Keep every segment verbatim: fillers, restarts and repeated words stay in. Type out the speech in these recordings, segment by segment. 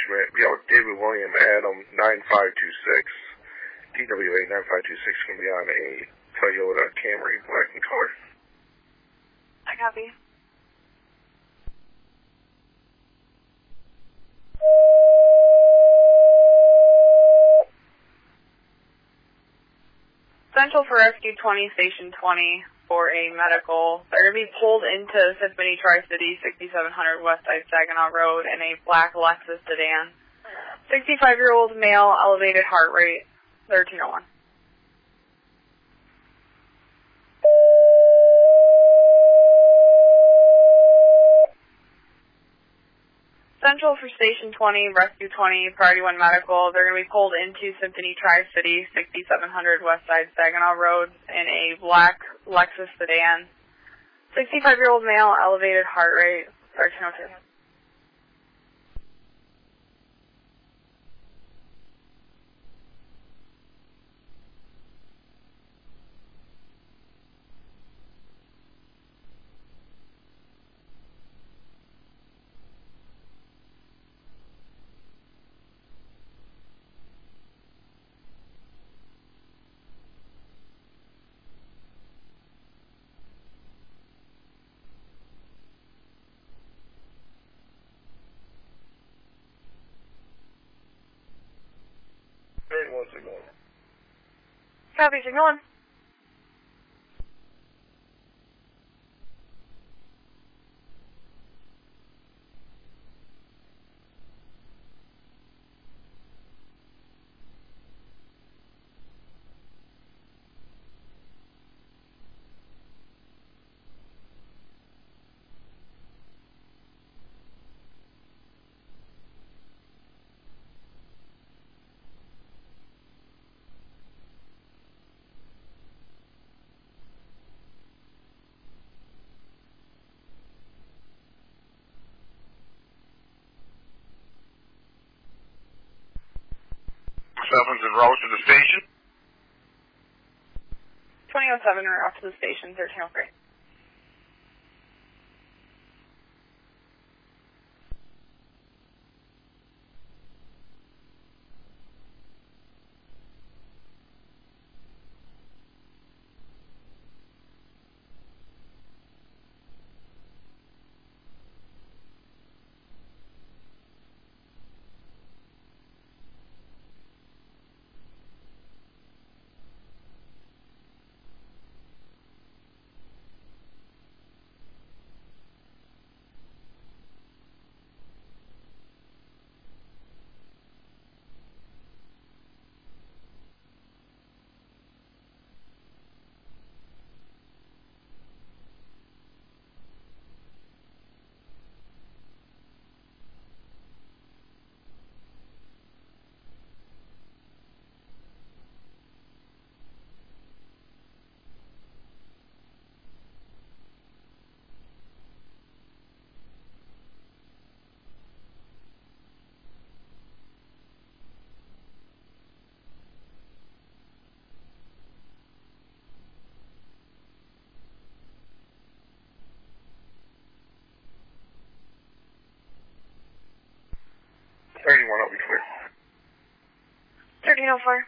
management. Be out with David William, Adam nine five two six. D W A nine five two six can be on a Toyota Camry, black in color. I copy. Central for Rescue twenty, Station twenty for a medical. They're going to be pulled into Symphony Tri-City, sixty-seven hundred West Side Saginaw Road in a black Lexus sedan. sixty-five-year-old male, elevated heart rate, thirteen oh one. Central for Station twenty, Rescue twenty, Priority one Medical. They're going to be pulled into Symphony Tri-City, sixty-seven hundred West Side Saginaw Road in a black Lexus sedan. sixty-five-year-old male, elevated heart rate, thirteen oh two. One signal. Copy, signal one. Seven's en route to the station. twenty oh seven, we're off to the station, thirteen oh three. thirty-one, I'll be clear. thirteen oh four.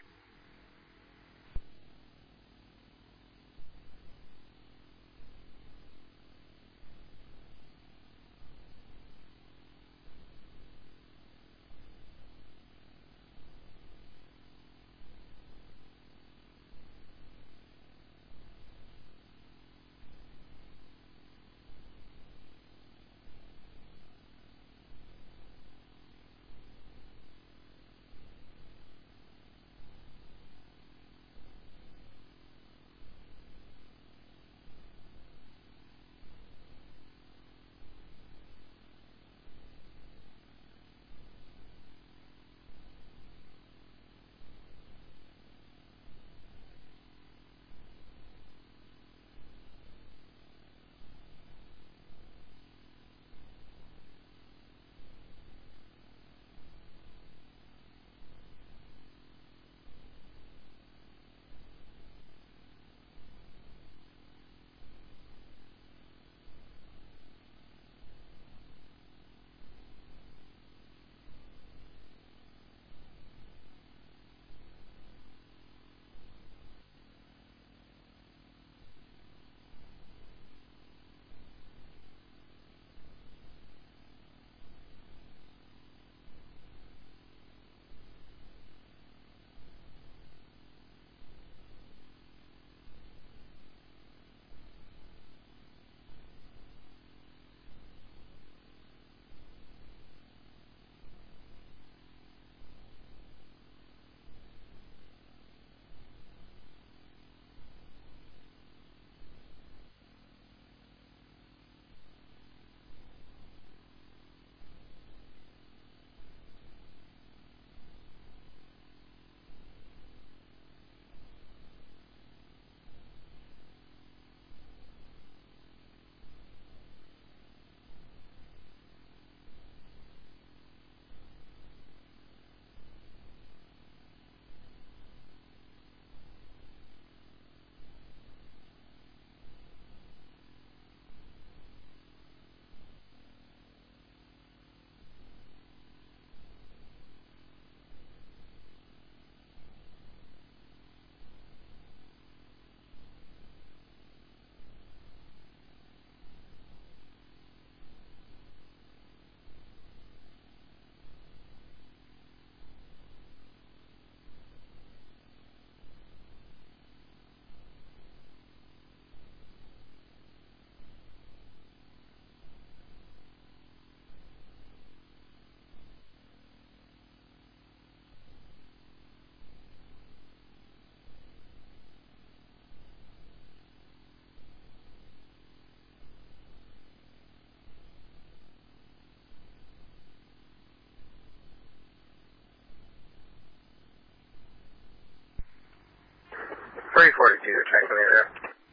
forty-two, checking the area.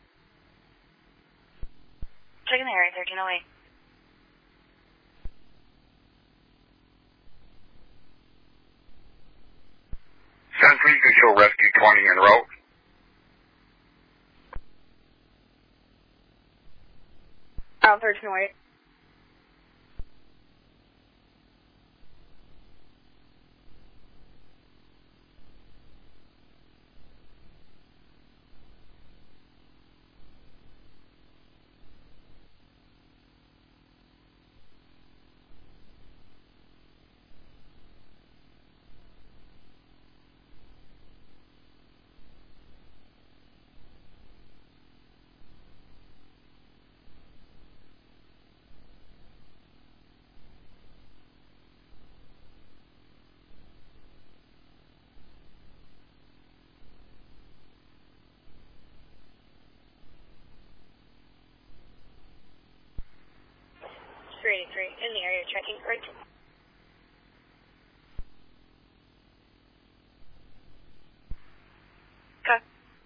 Checking the area, thirteen oh eight. Central, you can show Rescue twenty en route. Out thirteen oh eight. three eighty-three, in the area, checking right. Okay.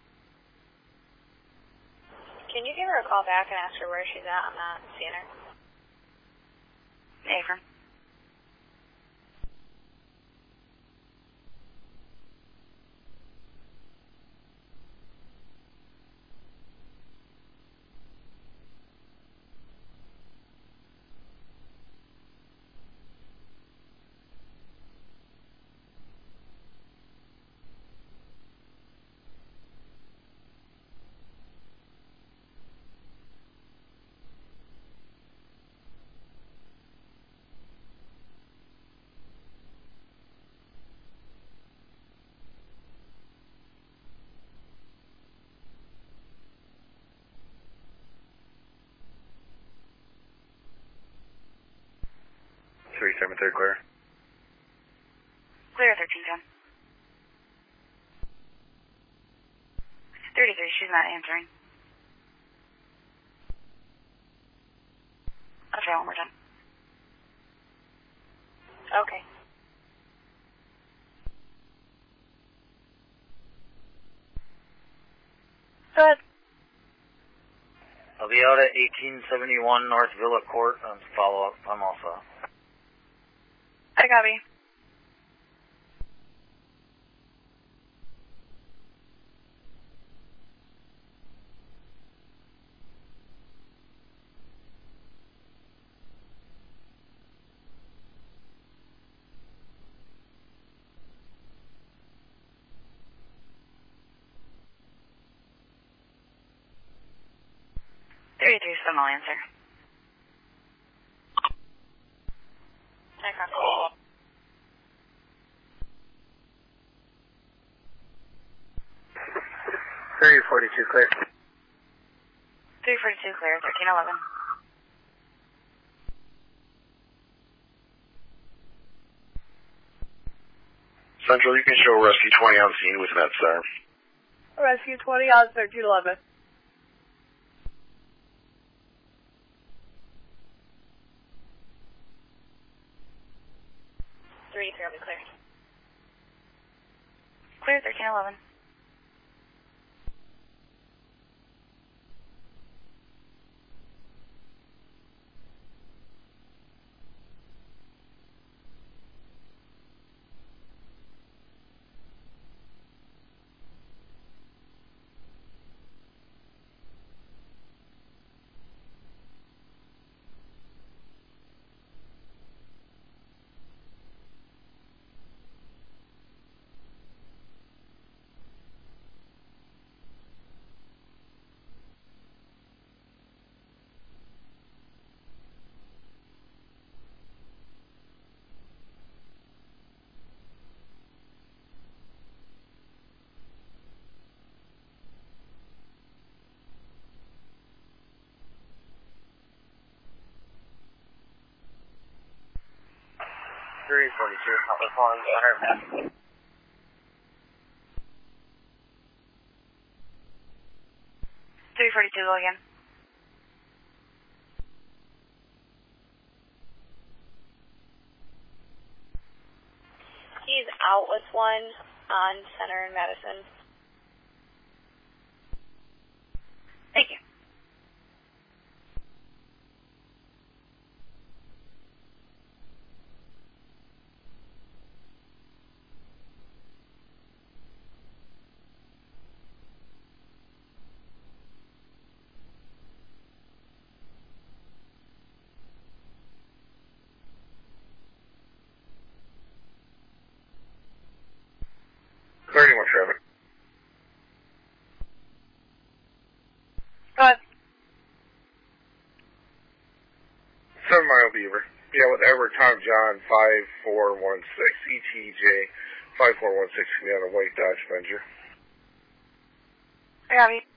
Can you give her a call back and ask her where she's at? I'm not seeing her. Affirm. three seven three, clear. Clear, thirteen ten. thirty-three, she's not answering. I'll try one more time. Okay. Go ahead. I'll be out at eighteen seventy-one North Villa Court on follow-up. I'm also. I copy. thirty-three, some I'll answer. I copy. three forty-two, clear. three forty-two, clear, thirteen eleven. Central, you can show Rescue twenty on scene with MedStar. Rescue twenty on thirteen eleven. three three will be clear. Clear, thirteen eleven. three forty-two, I'll be calling one hundred back. three forty-two, go again. He's out with one on Center in Madison. Tom John five four one six, E T J five four one six can be on a white Dodge Avenger. I got you.